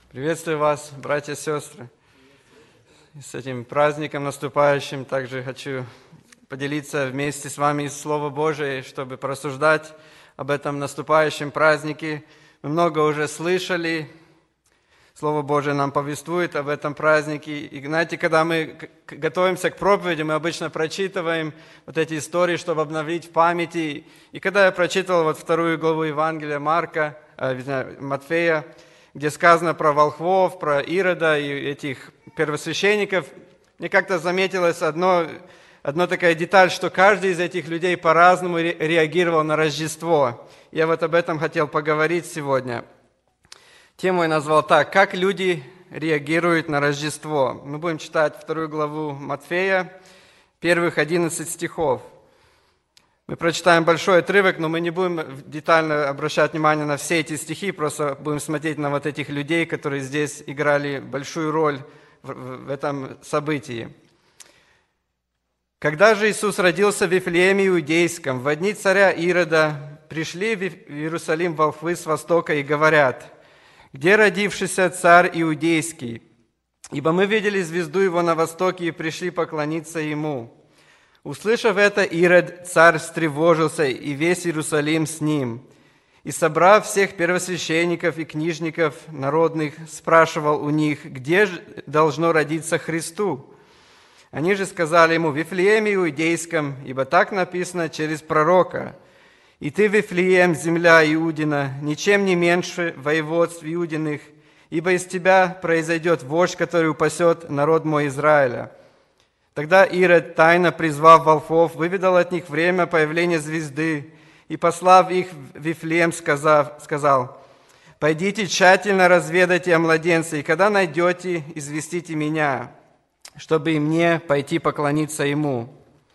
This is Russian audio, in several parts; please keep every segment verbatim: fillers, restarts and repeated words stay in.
Приветствую вас, братья и сестры. С этим праздником наступающим также хочу поделиться вместе с вами из Слова Божия, чтобы порассуждать об этом наступающем празднике. Мы много уже слышали, Слово Божие нам повествует об этом празднике. И знаете, когда мы готовимся к проповеди, мы обычно прочитываем вот эти истории, чтобы обновить в памяти. И когда я прочитал вот вторую главу Евангелия Марка, э, Матфея, где сказано про волхвов, про Ирода и этих первосвященников, мне как-то заметилось одно, одна такая деталь, что каждый из этих людей по-разному реагировал на Рождество. Я вот об этом хотел поговорить сегодня. Тему я назвал так: «Как люди реагируют на Рождество». Мы будем читать вторую главу Матфея, первых одиннадцать стихов. Мы прочитаем большой отрывок, но мы не будем детально обращать внимание на все эти стихи, просто будем смотреть на вот этих людей, которые здесь играли большую роль в этом событии. «Когда же Иисус родился в Вифлееме Иудейском, в дни царя Ирода, пришли в Иерусалим волхвы с востока и говорят: „Где родившийся царь Иудейский? Ибо мы видели звезду его на востоке и пришли поклониться ему“. Услышав это, Ирод, царь, встревожился, и весь Иерусалим с ним. И, собрав всех первосвященников и книжников народных, спрашивал у них, где же должно родиться Христу. Они же сказали ему: „В Вифлееме Иудейском, ибо так написано через пророка: „И ты, Вифлеем, земля Иудина, ничем не меньше воеводств Иудиных, ибо из тебя произойдет вождь, который упасет народ мой Израиля“. Тогда Ирод, тайно призвав волхвов, выведал от них время появления звезды, и, послав их в Вифлеем, сказав, сказал: „Пойдите тщательно разведайте о младенце, и когда найдете, известите меня, чтобы и мне пойти поклониться ему“.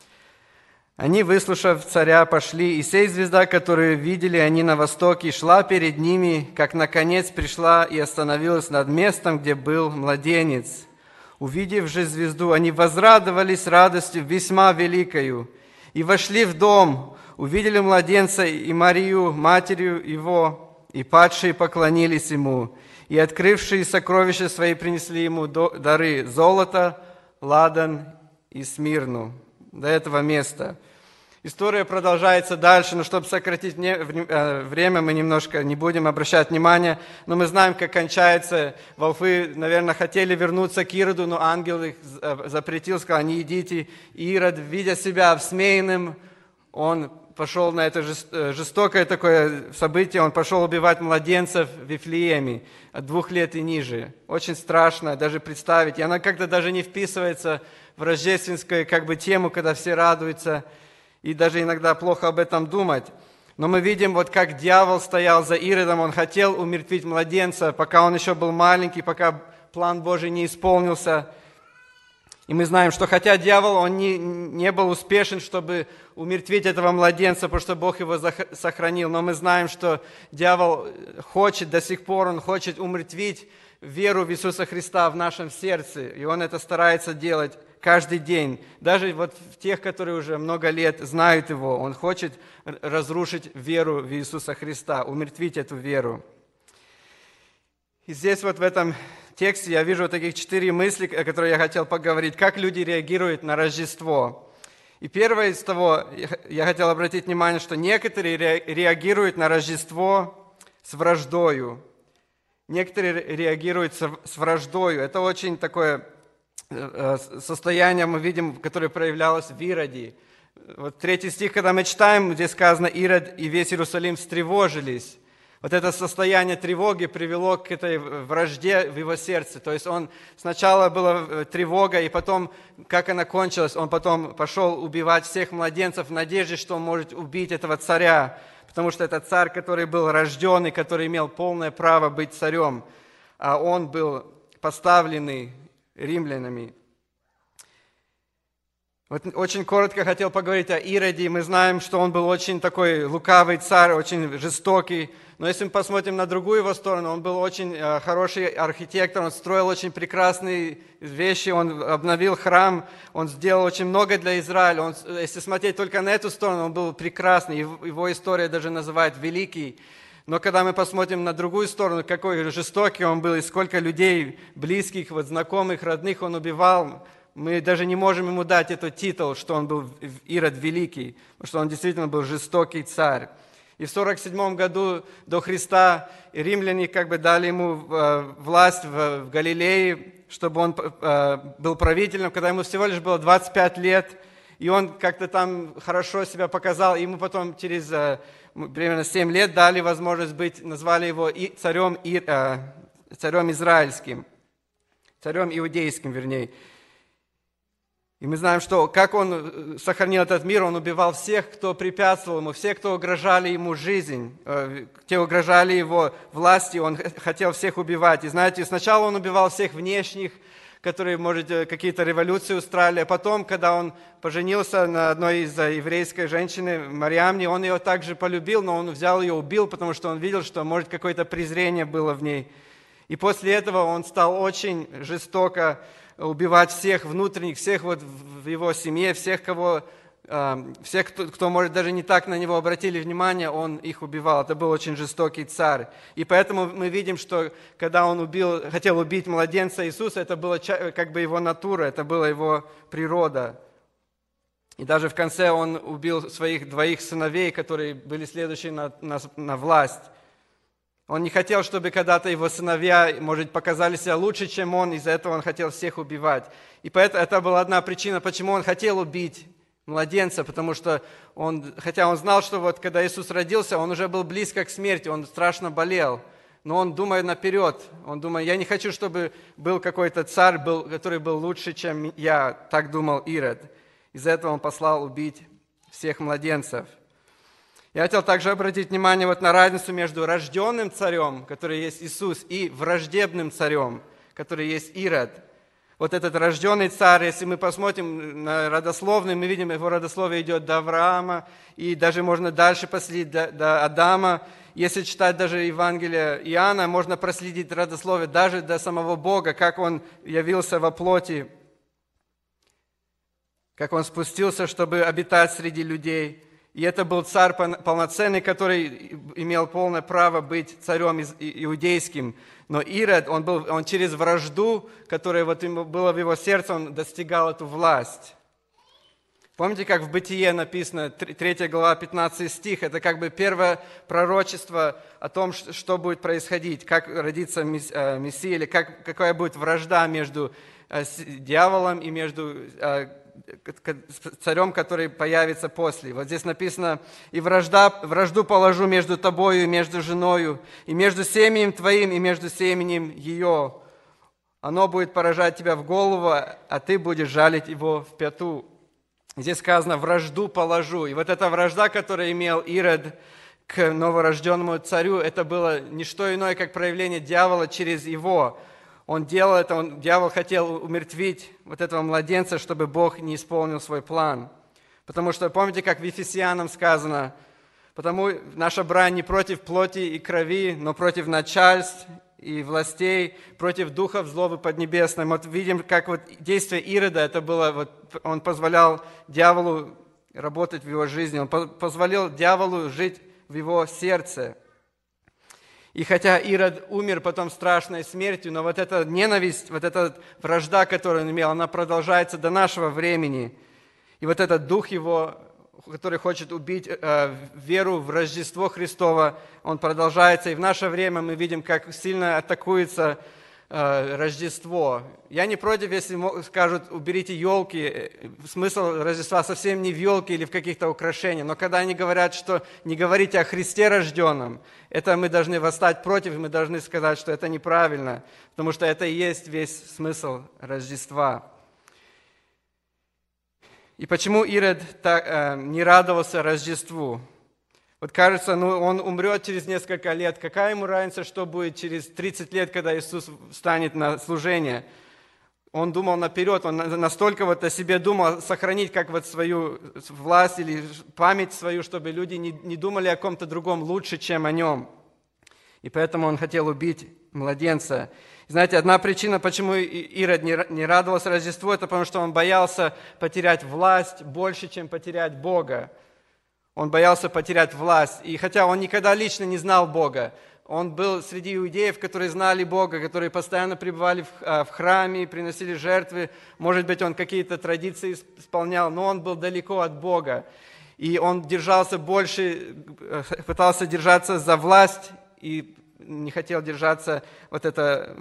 Они, выслушав царя, пошли, и сей звезда, которую видели они на востоке, шла перед ними, как наконец пришла и остановилась над местом, где был младенец. Увидев же звезду, они возрадовались радостью весьма великою, и вошли в дом, увидели младенца и Марию, матерью его, и падшие поклонились ему, и открывшие сокровища свои принесли ему дары: золото, ладан и смирну». До этого места. История продолжается дальше, но чтобы сократить время, мы немножко не будем обращать внимания, но мы знаем, как кончается. Волхвы, наверное, хотели вернуться к Ироду, но ангел их запретил, сказал: „Не идите». И Ирод, видя себя обсмеянным, он пошел на это жестокое такое событие, он пошел убивать младенцев в Вифлееме от двух лет и ниже. Очень страшно даже представить, и она как-то даже не вписывается в рождественскую как бы тему, когда все радуются, и даже иногда плохо об этом думать. Но мы видим, вот как дьявол стоял за Иродом, он хотел умертвить младенца, пока он еще был маленький, пока план Божий не исполнился. И мы знаем, что хотя дьявол, он не, не был успешен, чтобы умертвить этого младенца, потому что Бог его сохранил, но мы знаем, что дьявол хочет до сих пор, он хочет умертвить веру в Иисуса Христа в нашем сердце, и он это старается делать каждый день. Даже вот в тех, которые уже много лет знают Его, он хочет разрушить веру в Иисуса Христа, умертвить эту веру. И здесь вот в этом тексте я вижу вот таких четыре мысли, о которых я хотел поговорить. Как люди реагируют на Рождество. И первое из того, я хотел обратить внимание, что некоторые реагируют на Рождество с враждою. Некоторые реагируют с враждою. Это очень такое состояние, мы видим, которое проявлялось в Ироде. Вот третий стих, когда мы читаем, где сказано: «Ирод и весь Иерусалим встревожились». Вот это состояние тревоги привело к этой вражде в его сердце. То есть он сначала была тревога, и потом, как она кончилась, он потом пошел убивать всех младенцев в надежде, что он может убить этого царя. Потому что это царь, который был рожденный, который имел полное право быть царем, а он был поставленный римлянами. Вот очень коротко хотел поговорить о Ироде. Мы знаем, что он был очень такой лукавый царь, очень жестокий. Но если мы посмотрим на другую его сторону, он был очень хороший архитектор, он строил очень прекрасные вещи, он обновил храм, он сделал очень много для Израиля. Он, если смотреть только на эту сторону, он был прекрасный, его история даже называют великий. Но когда мы посмотрим на другую сторону, какой жестокий он был, и сколько людей, близких, вот, знакомых, родных он убивал, мы даже не можем ему дать этот титул, что он был Ирод Великий, потому что он действительно был жестокий царь. И в сорок седьмом году до Христа римляне как бы дали ему власть в Галилее, чтобы он был правителем, когда ему всего лишь было двадцать пять лет, и он как-то там хорошо себя показал, и ему потом через примерно семь лет дали возможность быть, назвали его царем, царем израильским, царем иудейским, вернее. И мы знаем, что как он сохранил этот мир, он убивал всех, кто препятствовал ему, всех, кто угрожали ему жизнь, те угрожали его власти, он хотел всех убивать. И знаете, сначала он убивал всех внешних, которые, может, какие-то революции устраивали, а потом, когда он поженился на одной из еврейской женщины, Марьямне, он ее также полюбил, но он взял ее, убил, потому что он видел, что, может, какое-то презрение было в ней. И после этого он стал очень жестоко убивать всех внутренних, всех вот в его семье, всех, кого, всех кто, кто, может, даже не так на него обратили внимание, он их убивал. Это был очень жестокий царь. И поэтому мы видим, что когда он убил, хотел убить младенца Иисуса, это была как бы его натура, это была его природа. И даже в конце он убил своих двоих сыновей, которые были следующие на, на, на власть. Он не хотел, чтобы когда-то его сыновья, может, показали себя лучше, чем он, из-за этого он хотел всех убивать. И поэтому это была одна причина, почему он хотел убить младенца, потому что он, хотя он знал, что вот когда Иисус родился, он уже был близко к смерти, он страшно болел, но он думает наперед, он думает, я не хочу, чтобы был какой-то царь, был, который был лучше, чем я, так думал Ирод. Из-за этого он послал убить всех младенцев. Я хотел также обратить внимание вот на разницу между рожденным царем, который есть Иисус, и враждебным царем, который есть Ирод. Вот этот рожденный царь, если мы посмотрим на родословный, мы видим, его родословие идет до Авраама, и даже можно дальше последить до, до Адама. Если читать даже Евангелие Иоанна, можно проследить родословие даже до самого Бога, как он явился во плоти, как он спустился, чтобы обитать среди людей. И это был царь полноценный, который имел полное право быть царем иудейским. Но Ирод, он, был, он через вражду, которая вот была в его сердце, он достигал эту власть. Помните, как в Бытие написано, третья глава, пятнадцатый стих, это как бы первое пророчество о том, что будет происходить, как родится Мессия, или как, какая будет вражда между дьяволом и между царем, который появится после. Вот здесь написано, «И вражда, вражду положу между тобою и между женою, и между семенем твоим и между семенем ее. Оно будет поражать тебя в голову, а ты будешь жалить его в пяту». Здесь сказано, «вражду положу». И вот эта вражда, которую имел Ирод к новорожденному царю, это было не что иное, как проявление дьявола через его. Он делал это, он, дьявол хотел умертвить вот этого младенца, чтобы Бог не исполнил свой план. Потому что, помните, как в Ефесянам сказано, «Потому наша брань не против плоти и крови, но против начальств и властей, против духов злобы поднебесной». Вот видим, как вот действие Ирода, это было, вот, он позволял дьяволу работать в его жизни, он позволил дьяволу жить в его сердце. И хотя Ирод умер потом страшной смертью, но вот эта ненависть, вот эта вражда, которую он имел, она продолжается до нашего времени. И вот этот дух его, который хочет убить э, веру в Рождество Христово, он продолжается. И в наше время мы видим, как сильно атакуется э, Рождество. Я не против, если скажут, уберите елки. Смысл Рождества совсем не в елке или в каких-то украшениях. Но когда они говорят, что не говорите о Христе рожденном, это мы должны восстать против, мы должны сказать, что это неправильно, потому что это и есть весь смысл Рождества. И почему Ирод так, э, не радовался Рождеству? Вот кажется, ну, он умрет через несколько лет. Какая ему разница, что будет через тридцать лет, когда Иисус встанет на служение? Он думал наперед, он настолько вот о себе думал, сохранить как вот свою власть или память свою, чтобы люди не, не думали о ком-то другом лучше, чем о нем. И поэтому он хотел убить младенца. Знаете, одна причина, почему Ирод не радовался Рождеству, это потому что он боялся потерять власть больше, чем потерять Бога. Он боялся потерять власть. И хотя он никогда лично не знал Бога, он был среди иудеев, которые знали Бога, которые постоянно пребывали в храме, приносили жертвы. Может быть, он какие-то традиции исполнял, но он был далеко от Бога. И он держался больше, пытался держаться за власть и не хотел держаться вот это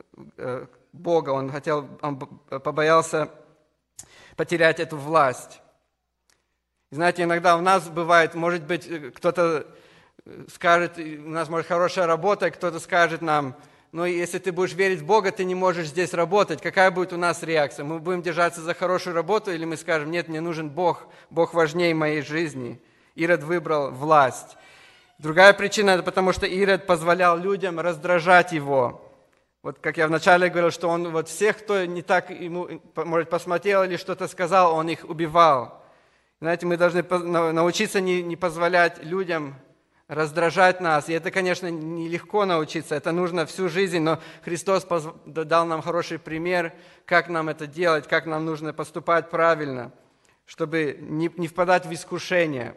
Бога. Он хотел, он побоялся потерять эту власть. Знаете, иногда у нас бывает, может быть, кто-то скажет, у нас может хорошая работа, кто-то скажет нам, ну, если ты будешь верить в Бога, ты не можешь здесь работать. Какая будет у нас реакция? Мы будем держаться за хорошую работу или мы скажем, нет, мне нужен Бог, Бог важнее моей жизни. Ирод выбрал власть. Другая причина, это потому что Ирод позволял людям раздражать его. Вот как я вначале говорил, что он вот всех, кто не так ему, может, посмотрел или что-то сказал, он их убивал. Знаете, мы должны научиться не, не позволять людям раздражать нас. И это, конечно, нелегко научиться, это нужно всю жизнь, но Христос дал нам хороший пример, как нам это делать, как нам нужно поступать правильно, чтобы не, не впадать в искушение.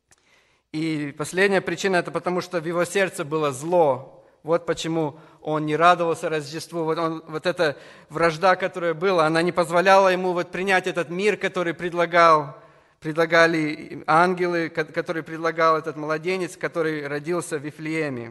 И последняя причина – это потому, что в его сердце было зло. Вот почему он не радовался Рождеству. Вот, он, вот эта вражда, которая была, она не позволяла ему вот принять этот мир, который предлагал предлагали ангелы, которые предлагал этот младенец, который родился в Вифлееме.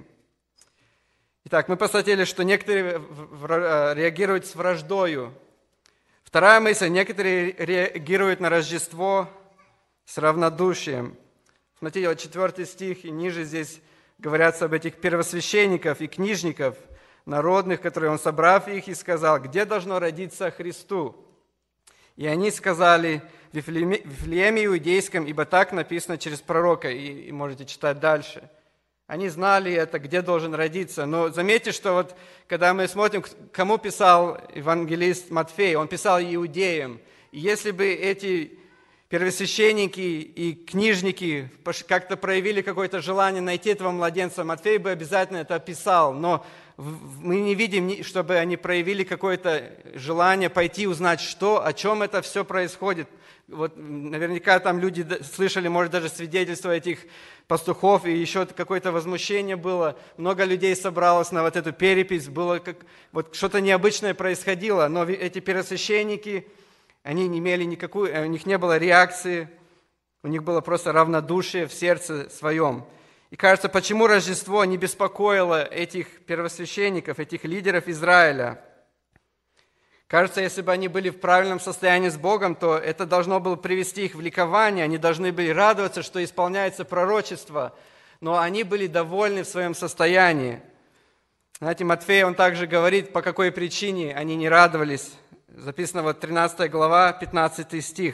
Итак, мы посмотрели, что некоторые реагируют с враждою. Вторая мысль, некоторые реагируют на Рождество с равнодушием. Смотрите, вот четвертый стих и ниже здесь говорятся об этих первосвященников и книжников народных, которые он, собрав их, и сказал, где должно родиться Христу? И они сказали, в Вифлееме Иудейском, ибо так написано через пророка, и, и можете читать дальше. Они знали это, где должен родиться. Но заметьте, что вот когда мы смотрим, кому писал евангелист Матфей, он писал иудеям. И если бы эти первосвященники и книжники как-то проявили какое-то желание найти этого младенца, Матфей бы обязательно это описал. Но мы не видим, чтобы они проявили какое-то желание пойти узнать, что, о чем это все происходит. Вот наверняка там люди слышали, может, даже свидетельства этих пастухов, и еще какое-то возмущение было. Много людей собралось на вот эту перепись, было как, вот что-то необычное происходило, но эти первосвященники, они не имели никакую, у них не было реакции, у них было просто равнодушие в сердце своем. И кажется, почему Рождество не беспокоило этих первосвященников, этих лидеров Израиля? Кажется, если бы они были в правильном состоянии с Богом, то это должно было привести их в ликование, они должны были радоваться, что исполняется пророчество, но они были довольны в своем состоянии. Знаете, Матфей, он также говорит, по какой причине они не радовались. Записано вот тринадцатая глава, пятнадцатый стих.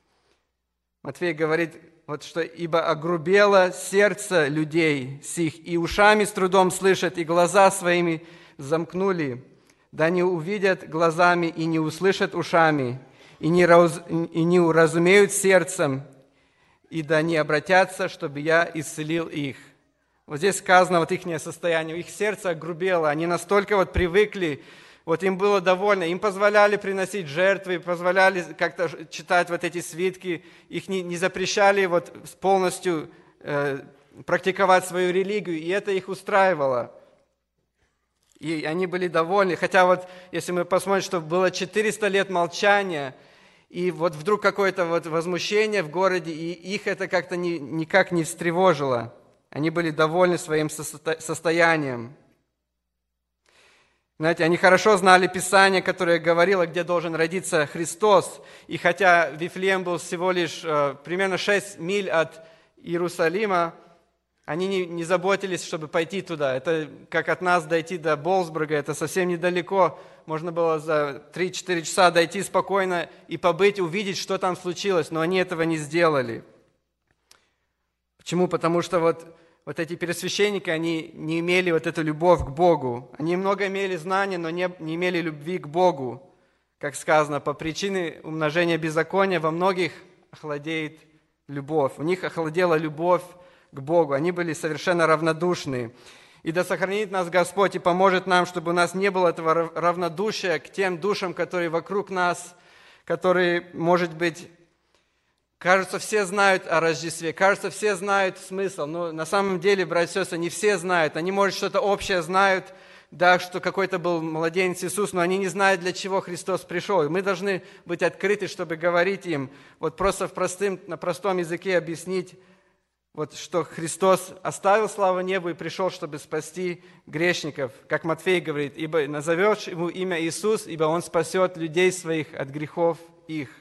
Матфей говорит, вот что «Ибо огрубело сердце людей сих, и ушами с трудом слышат, и глаза своими замкнули, да не увидят глазами, и не услышат ушами, и не, раз, и не уразумеют сердцем, и да не обратятся, чтобы я исцелил их». Вот здесь сказано вот их состояние, их сердце огрубело, они настолько вот привыкли, вот им было довольно, им позволяли приносить жертвы, позволяли как-то читать вот эти свитки, их не, не запрещали вот полностью э, практиковать свою религию, и это их устраивало. И они были довольны, хотя вот если мы посмотрим, что было четыреста лет молчания, и вот вдруг какое-то вот возмущение в городе, и их это как-то ни, никак не встревожило. Они были довольны своим состоянием. Знаете, они хорошо знали Писание, которое говорило, где должен родиться Христос. И хотя Вифлеем был всего лишь э, примерно шесть миль от Иерусалима, они не, не заботились, чтобы пойти туда. Это как от нас дойти до Болсбурга, это совсем недалеко. Можно было за три-четыре часа дойти спокойно и побыть, увидеть, что там случилось. Но они этого не сделали. Почему? Потому что вот... Вот эти первосвященники, они не имели вот эту любовь к Богу. Они много имели знаний, но не, не имели любви к Богу. Как сказано, по причине умножения беззакония во многих охладеет любовь. У них охладела любовь к Богу. Они были совершенно равнодушны. И да сохранит нас Господь и поможет нам, чтобы у нас не было этого равнодушия к тем душам, которые вокруг нас, которые, может быть, Кажется, все знают о Рождестве, кажется, все знают смысл, но на самом деле, братья и сестры, не все знают. Они, может, что-то общее знают, да, что какой-то был младенец Иисус, но они не знают, для чего Христос пришел. И мы должны быть открыты, чтобы говорить им, вот просто в простым, на простом языке объяснить, вот, что Христос оставил славу небу и пришел, чтобы спасти грешников. Как Матфей говорит, ибо назовешь ему имя Иисус, ибо он спасет людей своих от грехов их.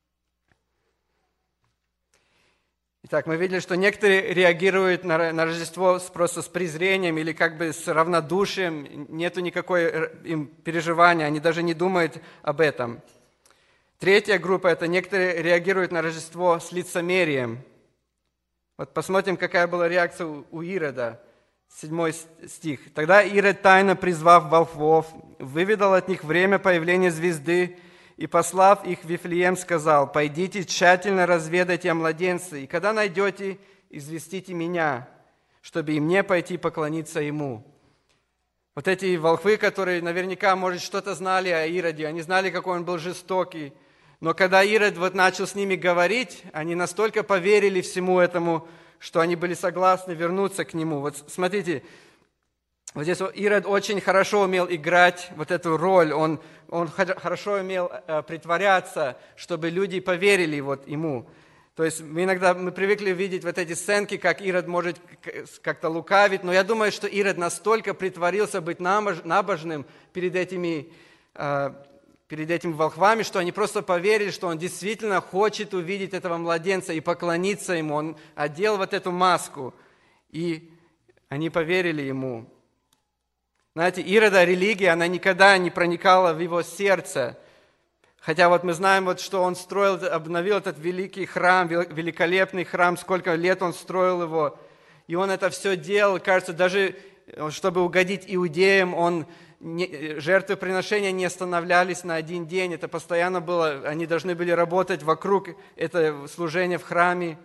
Итак, мы видели, что некоторые реагируют на, на Рождество просто с презрением или как бы с равнодушием, нету никакой им переживания, они даже не думают об этом. Третья группа – это некоторые реагируют на Рождество с лицемерием. Вот посмотрим, какая была реакция у Ирода. Седьмой стих. «Тогда Ирод, тайно призвав волхвов, выведал от них время появления звезды, и, послав их в Вифлеем, сказал: пойдите, тщательно разведайте о младенце, и когда найдете, известите меня, чтобы и мне пойти поклониться ему». Вот эти волхвы, которые наверняка, может, что-то знали о Ироде, они знали, какой он был жестокий, но когда Ирод вот начал с ними говорить, они настолько поверили всему этому, что они были согласны вернуться к нему. Вот смотрите, вот здесь Ирод очень хорошо умел играть вот эту роль, он, он хорошо умел э, притворяться, чтобы люди поверили вот ему. То есть мы иногда мы привыкли видеть вот эти сценки, как Ирод может как-то лукавить, но я думаю, что Ирод настолько притворился быть набожным перед этими, э, перед этими волхвами, что они просто поверили, что он действительно хочет увидеть этого младенца и поклониться ему. Он одел вот эту маску, и они поверили ему. Знаете, Ирода религия, она никогда не проникала в его сердце. Хотя вот мы знаем, вот, что он строил, обновил этот великий храм, великолепный храм, сколько лет он строил его. И он это все делал, кажется, даже чтобы угодить иудеям, он не, жертвоприношения не останавливались на один день. Это постоянно было, они должны были работать вокруг этого служения в храме.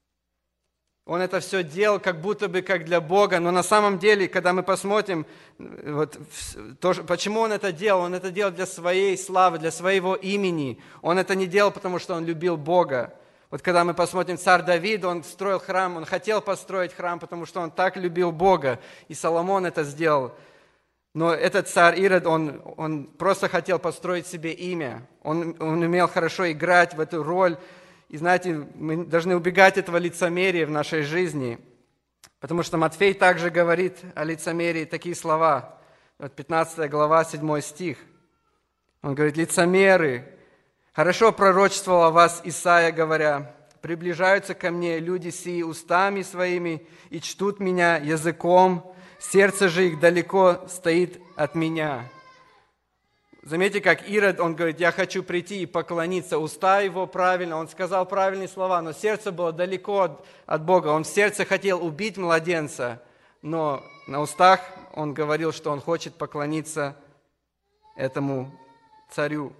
Он это все делал как будто бы как для Бога, но на самом деле, когда мы посмотрим, вот, то, почему он это делал, он это делал для своей славы, для своего имени. Он это не делал, потому что он любил Бога. Вот когда мы посмотрим царь Давид, он строил храм, он хотел построить храм, потому что он так любил Бога, и Соломон это сделал. Но этот царь Ирод, он, он просто хотел построить себе имя, он, он умел хорошо играть в эту роль. И знаете, мы должны убегать этого лицемерия в нашей жизни, потому что Матфей также говорит о лицемерии такие слова. Вот пятнадцатая глава, седьмой стих. Он говорит: лицемеры, хорошо пророчествовал о вас Исаия, говоря: приближаются ко мне люди сии устами своими и чтут меня языком, сердце же их далеко стоит от меня. Заметьте, как Ирод, он говорит: я хочу прийти и поклониться. Уста его правильно, он сказал правильные слова, но сердце было далеко от, от Бога. Он в сердце хотел убить младенца, но на устах он говорил, что он хочет поклониться этому царю.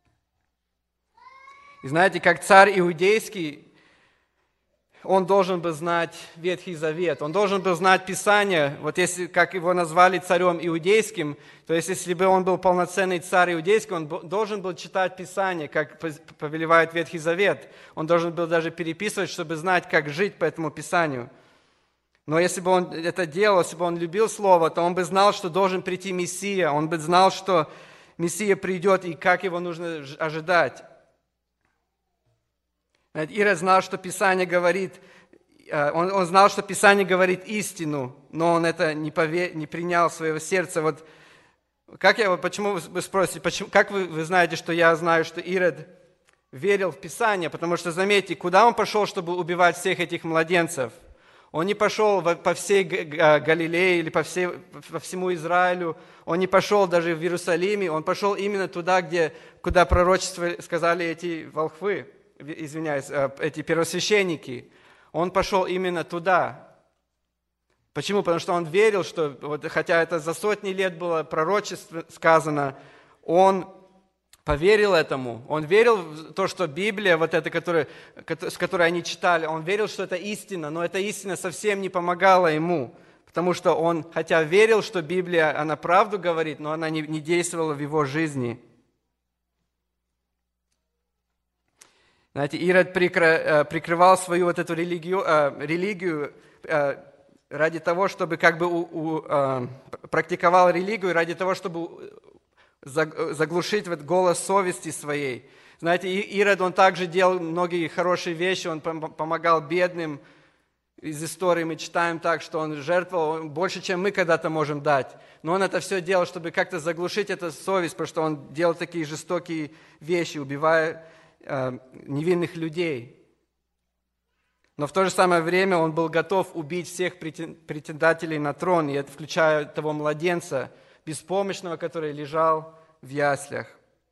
И знаете, как царь иудейский, он должен был знать Ветхий Завет, он должен был знать Писание. Вот если, как его назвали царем иудейским, то есть если бы он был полноценный царь иудейский, он должен был читать Писание, как повелевает Ветхий Завет. Он должен был даже переписывать, чтобы знать, как жить по этому Писанию. Но если бы он это делал, если бы он любил Слово, то он бы знал, что должен прийти Мессия, он бы знал, что Мессия придет и как его нужно ожидать. Ирод знал, что Писание говорит, он, он знал, что Писание говорит истину, но он это не, пове, не принял в свое сердце. Вот как я, почему вы спросите, почему, как вы, вы знаете, что я знаю, что Ирод верил в Писание? Потому что, заметьте, куда он пошел, чтобы убивать всех этих младенцев? Он не пошел по всей Галилее или по, всей, по всему Израилю, он не пошел даже в Иерусалиме, он пошел именно туда, где, куда пророчества сказали эти волхвы. извиняюсь, эти первосвященники, он пошел именно туда. Почему? Потому что он верил, что, вот, хотя это за сотни лет было пророчество сказано, он поверил этому. Он верил в то, что Библия, вот эта, которая, с которой они читали, он верил, что это истина, но эта истина совсем не помогала ему, потому что он, хотя верил, что Библия, она правду говорит, но она не, не действовала в его жизни. Знаете, Ирод прикрывал свою вот эту религию, религию ради того, чтобы как бы у, у, практиковал религию, ради того, чтобы заглушить вот голос совести своей. Знаете, Ирод, он также делал многие хорошие вещи, он помогал бедным. Из истории мы читаем так, что он жертвовал больше, чем мы когда-то можем дать. Но он это все делал, чтобы как-то заглушить эту совесть, потому что он делал такие жестокие вещи, убивая э, невинных людей. Но в то же самое время он был готов убить всех претендателей на трон, и это включая того младенца, беспомощного, который лежал в яслях.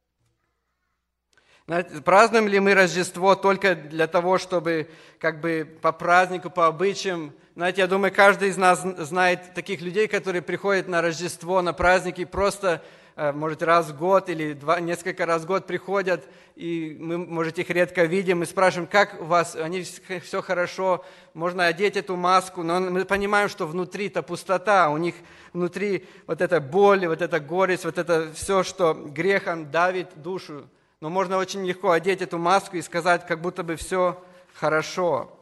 Знаете, празднуем ли мы Рождество только для того, чтобы как бы по празднику, по обычаям? Знаете, я думаю, каждый из нас знает таких людей, которые приходят на Рождество, на праздники просто, может, раз в год или два, несколько раз в год приходят, и мы, может, их редко видим, и спрашиваем, как у вас, они все хорошо, можно одеть эту маску, но мы понимаем, что внутри-то пустота, у них внутри вот эта боль, вот эта горесть, вот это все, что грехом давит душу. Но можно очень легко одеть эту маску и сказать, как будто бы все хорошо.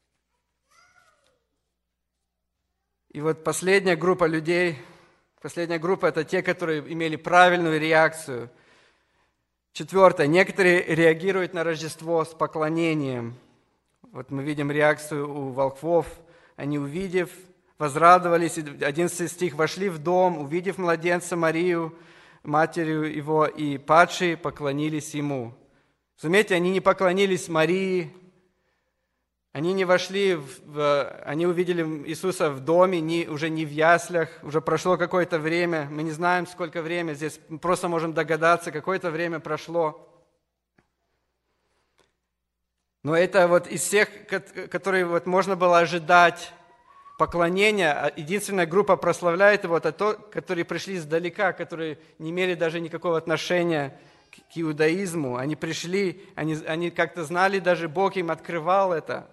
И вот последняя группа людей, последняя группа – это те, которые имели правильную реакцию. Четвертое. Некоторые реагируют на Рождество с поклонением. Вот мы видим реакцию у волхвов. Они, увидев, возрадовались. одиннадцатый стих. «Вошли в дом, увидев младенца Марию, матерью его, и падшие поклонились ему». Заметьте, они не поклонились Марии, они не вошли, в, они увидели Иисуса в доме, не, уже не в яслях, уже прошло какое-то время, мы не знаем, сколько времени, здесь мы просто можем догадаться, какое-то время прошло. Но это вот из всех, которые вот можно было ожидать поклонения, единственная группа прославляет его, это то, которые пришли издалека, которые не имели даже никакого отношения к иудаизму. Они пришли, они, они как-то знали, даже Бог им открывал это.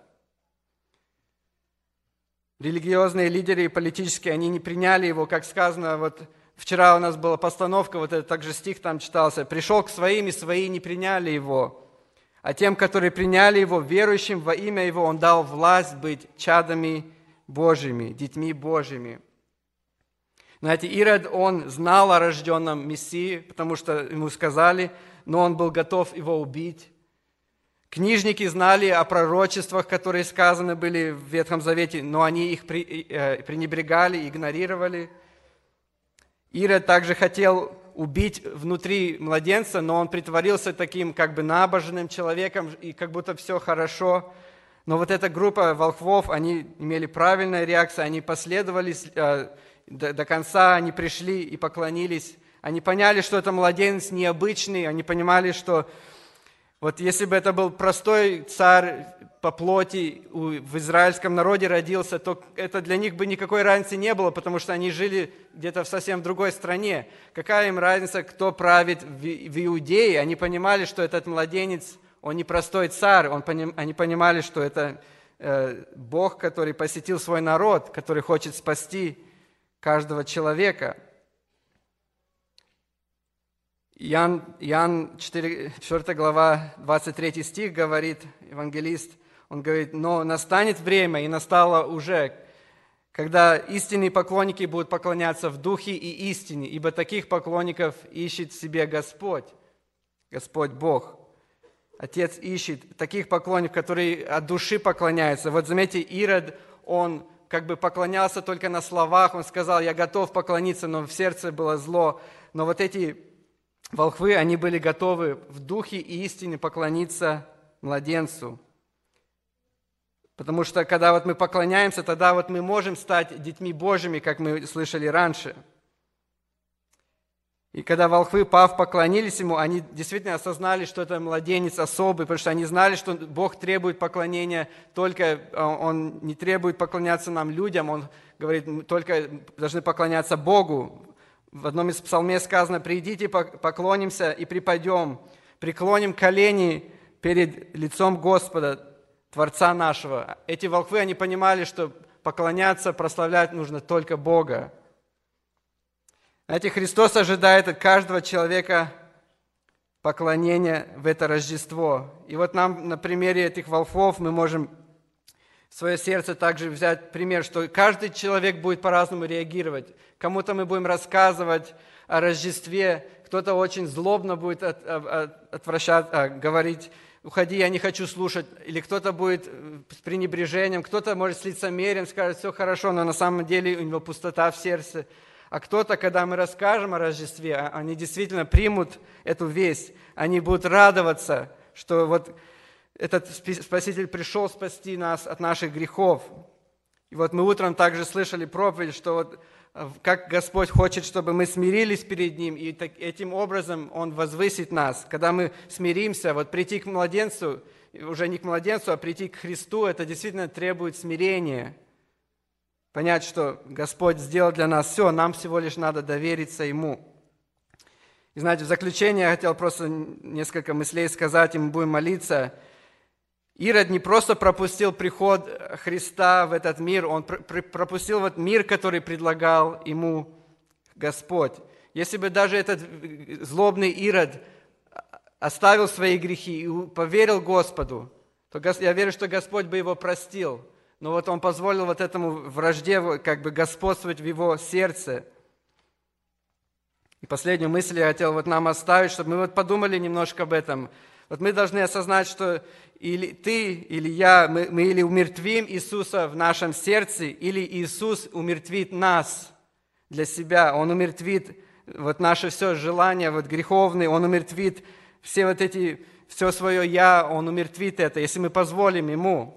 Религиозные лидеры и политические, они не приняли его, как сказано, вот вчера у нас была постановка, вот этот также стих там читался, «Пришел к своим, и свои не приняли его, а тем, которые приняли его, верующим во имя его, он дал власть быть чадами Божьими, детьми Божьими». Знаете, Ирод, он знал о рожденном Мессии, потому что ему сказали, но он был готов его убить. Книжники знали о пророчествах, которые сказаны были в Ветхом Завете, но они их пренебрегали, игнорировали. Ирод также хотел убить внутри младенца, но он притворился таким как бы набожным человеком, и как будто все хорошо. Но вот эта группа волхвов, они имели правильную реакцию, они последовали э, до, до конца, они пришли и поклонились. Они поняли, что это младенец необычный, они понимали, что вот если бы это был простой царь по плоти, в израильском народе родился, то это для них бы никакой разницы не было, потому что они жили где-то в совсем другой стране. Какая им разница, кто правит в, в Иудее? Они понимали, что этот младенец, он не простой царь, он, они понимали, что это э, Бог, который посетил свой народ, который хочет спасти каждого человека. Иоанн, Иоанн четвёртая глава, двадцать третий стих говорит, евангелист, он говорит, «Но настанет время, и настало уже, когда истинные поклонники будут поклоняться в духе и истине, ибо таких поклонников ищет в себе Господь, Господь Бог». Отец ищет таких поклонников, которые от души поклоняются. Вот заметьте, Ирод, он как бы поклонялся только на словах, он сказал, я готов поклониться, но в сердце было зло. Но вот эти волхвы, они были готовы в духе и истине поклониться младенцу. Потому что когда вот мы поклоняемся, тогда вот мы можем стать детьми Божьими, как мы слышали раньше. И когда волхвы, пав, поклонились ему, они действительно осознали, что это младенец особый, потому что они знали, что Бог требует поклонения, только Он не требует поклоняться нам, людям, Он говорит, мы только должны поклоняться Богу. В одном из псалмей сказано, «Придите, поклонимся и припадем, преклоним колени перед лицом Господа, Творца нашего». Эти волхвы, они понимали, что поклоняться, прославлять нужно только Бога. Знаете, Христос ожидает от каждого человека поклонения в это Рождество. И вот нам на примере этих волхвов мы можем в свое сердце также взять пример, что каждый человек будет по-разному реагировать. Кому-то мы будем рассказывать о Рождестве, кто-то очень злобно будет от, от, отвращать, а, говорить: уходи, я не хочу слушать. Или кто-то будет с пренебрежением, кто-то может с лицемерием, скажет: все хорошо, но на самом деле у него пустота в сердце. А кто-то, когда мы расскажем о Рождестве, они действительно примут эту весть, они будут радоваться, что вот этот Спаситель пришел спасти нас от наших грехов. И вот мы утром также слышали проповедь, что вот как Господь хочет, чтобы мы смирились перед Ним, и так, этим образом Он возвысит нас. Когда мы смиримся, вот прийти к младенцу, уже не к младенцу, а прийти к Христу, это действительно требует смирения. Понять, что Господь сделал для нас все, нам всего лишь надо довериться Ему. И знаете, в заключение я хотел просто несколько мыслей сказать, и мы будем молиться. Ирод не просто пропустил приход Христа в этот мир, он пропустил вот мир, который предлагал ему Господь. Если бы даже этот злобный Ирод оставил свои грехи и поверил Господу, то я верю, что Господь бы его простил. Но вот он позволил вот этому вражде как бы господствовать в его сердце. И последнюю мысль я хотел вот нам оставить, чтобы мы вот подумали немножко об этом. Вот мы должны осознать, что или ты, или я, мы, мы или умертвим Иисуса в нашем сердце, или Иисус умертвит нас для себя. Он умертвит вот наше все желание вот греховные, Он умертвит все вот эти, все свое «я», Он умертвит это, если мы позволим Ему.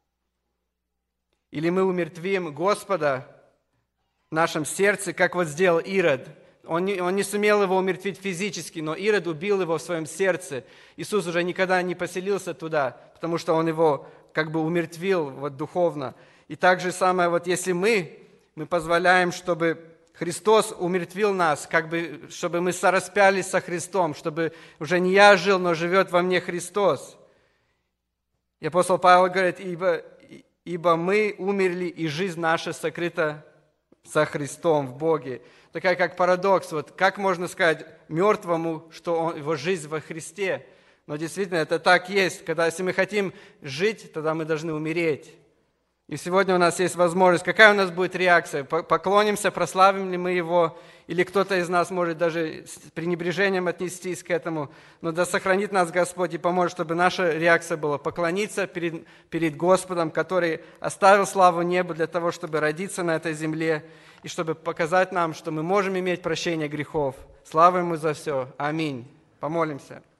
Или мы умертвим Господа в нашем сердце, как вот сделал Ирод. Он не, он не сумел его умертвить физически, но Ирод убил его в своем сердце. Иисус уже никогда не поселился туда, потому что он его как бы умертвил вот духовно. И так же самое, вот если мы, мы позволяем, чтобы Христос умертвил нас, как бы, чтобы мы сораспялись со Христом, чтобы уже не я жил, но живет во мне Христос. И апостол Павел говорит: ибо, ибо мы умерли, и жизнь наша сокрыта со Христом в Боге. Такая как парадокс. Вот как можно сказать мертвому, что он, его жизнь во Христе? Но действительно это так есть. Когда если мы хотим жить, тогда мы должны умереть. И сегодня у нас есть возможность. Какая у нас будет реакция? Поклонимся, прославим ли мы Его? Или кто-то из нас может даже с пренебрежением отнестись к этому? Но да сохранит нас Господь и поможет, чтобы наша реакция была поклониться перед, перед Господом, который оставил славу небу для того, чтобы родиться на этой земле, и чтобы показать нам, что мы можем иметь прощение грехов. Слава Ему за все. Аминь. Помолимся.